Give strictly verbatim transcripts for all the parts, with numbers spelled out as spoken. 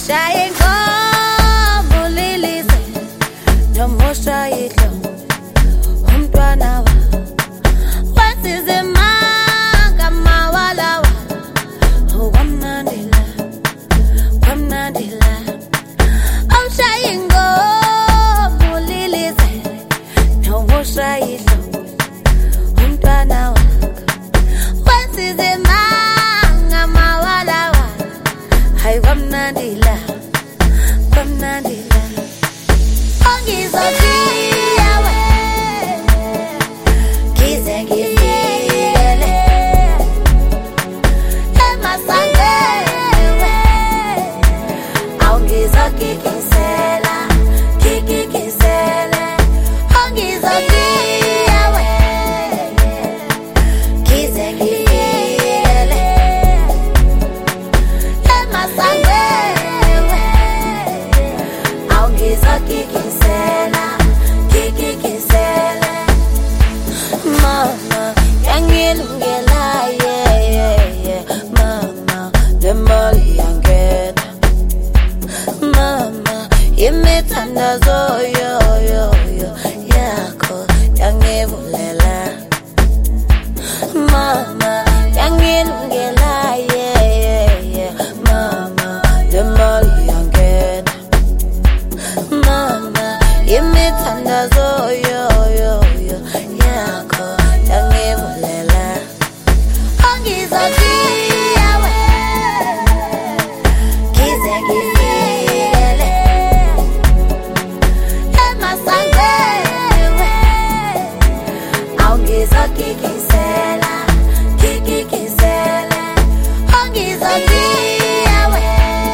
awushaye inkomo ulilise noma ushayidlo umntwana wa wasizimanga mawalawa ukwamnandila kwamnandila awushaye inkomo ulilise noma ushayidlo umntwana wa wasizimanga mawalawa hayi kwamnandila kwamnandila ongizokiya we kize ngiziyele emasangwe awungizokikisela kikikisele ongizokiya we kize ngiziyele emasangwe awungizokikisela kikikisele mama yangilungela yeah yeah yeah mama lemali yangena mama imithandazo yo yo yo yakho yangivulela mama yangilungela yeah yeah yeah mama lemali yangena mama imithandazo yo yo yo yakho yangivulela ongizokiya we kize ngiziyele emasangwe awungizokikisela kikikisele ongizokiya we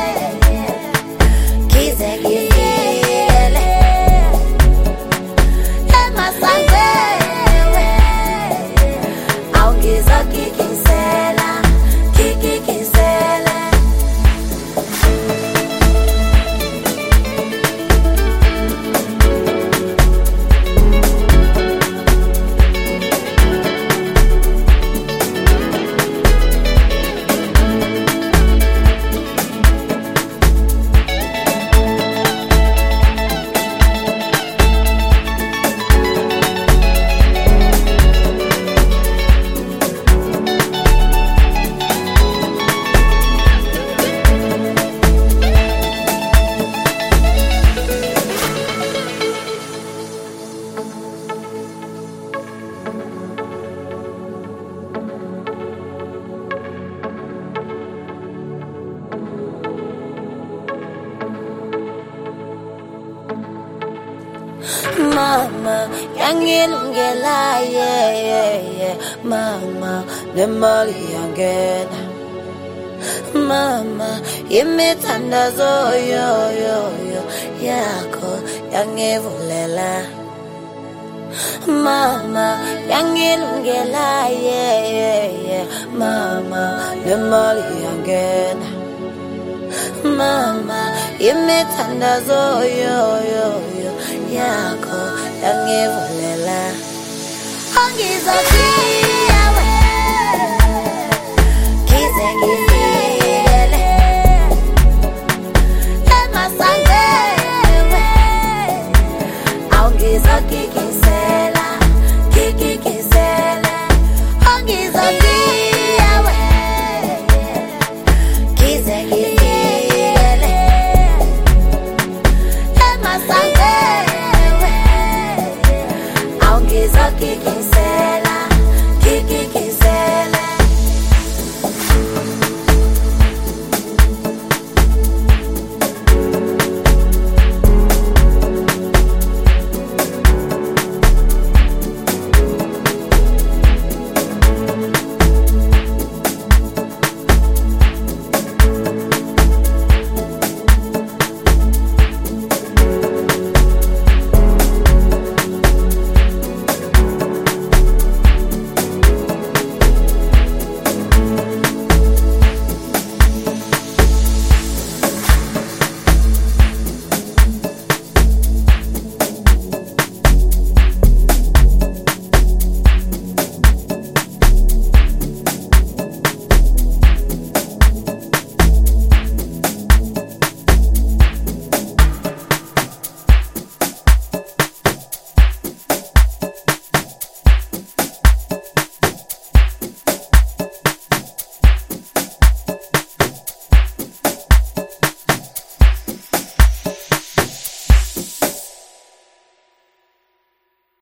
kize ngiziyele emasangwe awungizokikisela kikikisele mama yangilungela yeah yeah yeah mama lemali yangena mama imithandazo yo yo yo yakho yangivulela mama yangilungela yeah yeah yeah mama lemali yangena mama imithandazo yo yo yo yakho yangivulela ongizokiya we kize ngiz